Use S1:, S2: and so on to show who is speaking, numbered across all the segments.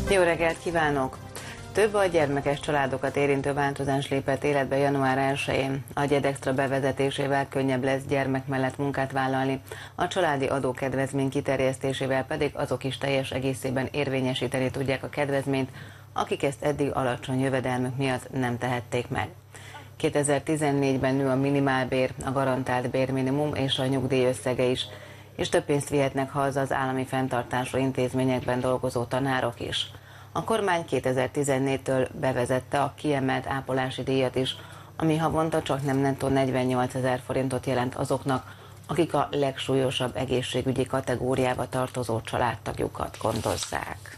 S1: Jó reggelt kívánok! Több a gyermekes családokat érintő változás lépett életbe január 1-én. A GYED-Extra bevezetésével könnyebb lesz gyermek mellett munkát vállalni, a családi adókedvezmény kiterjesztésével pedig azok is teljes egészében érvényesíteni tudják a kedvezményt, akik ezt eddig alacsony jövedelmük miatt nem tehették meg. 2014-ben nő a minimálbér, a garantált bérminimum és a nyugdíj összege is, és több pénzt vihetnek haza az állami fenntartású intézményekben dolgozó tanárok is. A kormány 2014-től bevezette a kiemelt ápolási díjat is, ami havonta csaknem nettó 48 000 forintot jelent azoknak, akik a legsúlyosabb egészségügyi kategóriába tartozó családtagjukat gondozzák.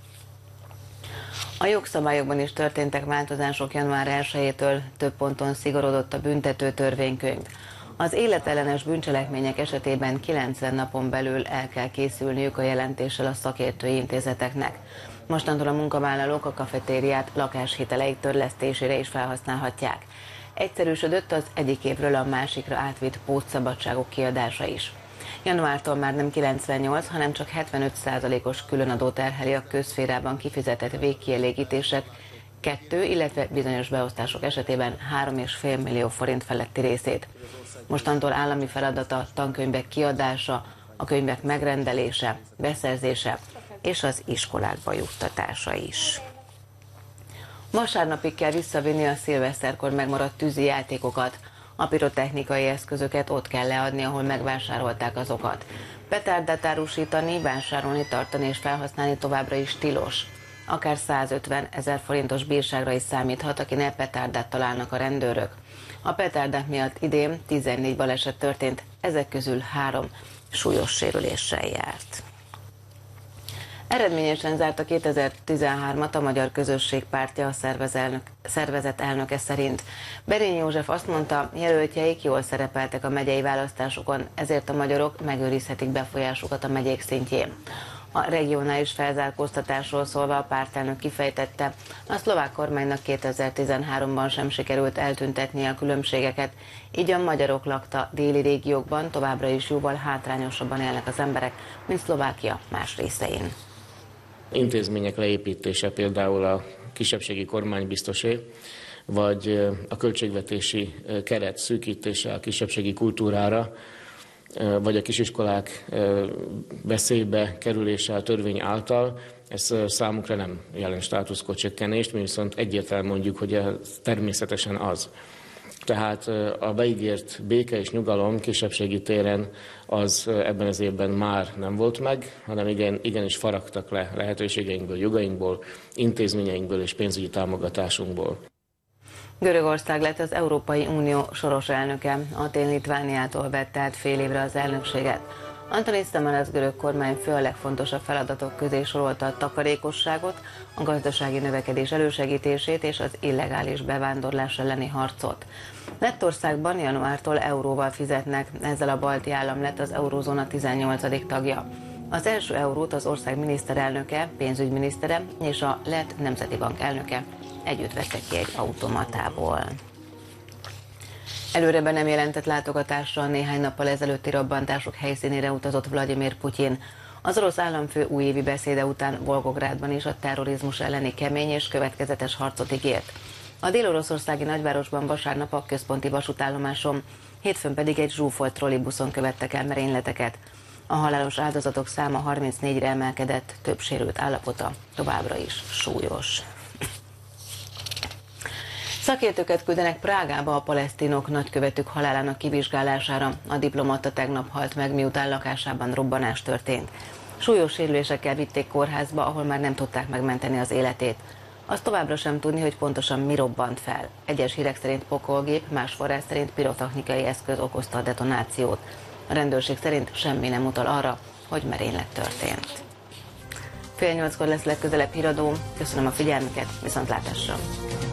S1: A jogszabályokban is történtek változások január 1-től, több ponton szigorodott a büntető törvénykönyv. Az életellenes bűncselekmények esetében 90 napon belül el kell készülniük a jelentéssel a szakértői intézeteknek. Mostantól a munkavállalók a kafetériát lakáshiteleik törlesztésére is felhasználhatják. Egyszerűsödött az egyik évről a másikra átvitt pótszabadságok kiadása is. Januártól már nem 98, hanem csak 75%-os különadó terheli a közszférában kifizetett végkielégítések 2, illetve bizonyos beosztások esetében 3,5 millió forint feletti részét. Mostantól állami feladata tankönyvek kiadása, a könyvek megrendelése, beszerzése és az iskolákba juttatása is. Vasárnapig kell visszavinni a szilveszterkor megmaradt tűzi játékokat. A pirotechnikai eszközöket ott kell leadni, ahol megvásárolták azokat. Petárdát árusítani, vásárolni, tartani és felhasználni továbbra is tilos. Akár 150 000 forintos bírságra is számíthat, akinél petárdát találnak a rendőrök. A petárdák miatt idén 14 baleset történt, ezek közül 3 súlyos sérüléssel járt. Eredményesen zárta 2013-at a Magyar Közösség Pártja a szervezet elnöke szerint. Berényi József azt mondta, jelöltjeik jól szerepeltek a megyei választásokon, ezért a magyarok megőrizhetik befolyásukat a megyék szintjén. A regionális felzárkóztatásról szólva a pártelnök kifejtette, a szlovák kormánynak 2013-ban sem sikerült eltüntetnie a különbségeket, így a magyarok lakta déli régiókban továbbra is jóval hátrányosabban élnek az emberek, mint Szlovákia más részein.
S2: Intézmények leépítése például a kisebbségi kormánybiztosé, vagy a költségvetési keret szűkítése a kisebbségi kultúrára, vagy a kisiskolák veszélybe kerülése a törvény által, ez számukra nem jelent státuszkó csökkenést, mi viszont egyértelműen mondjuk, hogy ez természetesen az. Tehát a beígért béke és nyugalom kisebbségi téren az ebben az évben már nem volt meg, hanem igenis faragtak le lehetőségeinkből, jogainkból, intézményeinkből és pénzügyi támogatásunkból.
S1: Görögország lett az Európai Unió soros elnöke, Atén Litvániától vette át fél évre az elnökséget. Antonis Samaras görög kormányfő a legfontosabb feladatok közé sorolta a takarékosságot, a gazdasági növekedés elősegítését és az illegális bevándorlás elleni harcot. Lettországban januártól euróval fizetnek, ezzel a balti állam lett az eurózóna 18. tagja. Az első eurót az ország miniszterelnöke, pénzügyminisztere és a Lett Nemzeti Bank elnöke együtt vettek ki egy automatából. Előre nem jelentett látogatásra néhány nappal ezelőtti robbantások helyszínére utazott Vladimir Putyin. Az orosz államfő újévi beszéde után Volgográdban is a terrorizmus elleni kemény és következetes harcot ígért. A dél-oroszországi nagyvárosban vasárnap a központi vasútállomáson, hétfőn pedig egy zsúfolt trollibuszon követtek el merényleteket. A halálos áldozatok száma 34-re emelkedett, több sérült állapota továbbra is súlyos. Szakértőket küldenek Prágába a palesztinok nagykövetük halálának kivizsgálására. A diplomata tegnap halt meg, miután lakásában robbanás történt. Súlyos sérülésekkel vitték kórházba, ahol már nem tudták megmenteni az életét. Az továbbra sem tudni, hogy pontosan mi robbant fel. Egyes hírek szerint pokolgép, más forrás szerint pirotechnikai eszköz okozta a detonációt. A rendőrség szerint semmi nem utal arra, hogy merénylet történt. 7:30-kor lesz legközelebb híradó. Köszönöm a figyelmüket, viszontlátásra!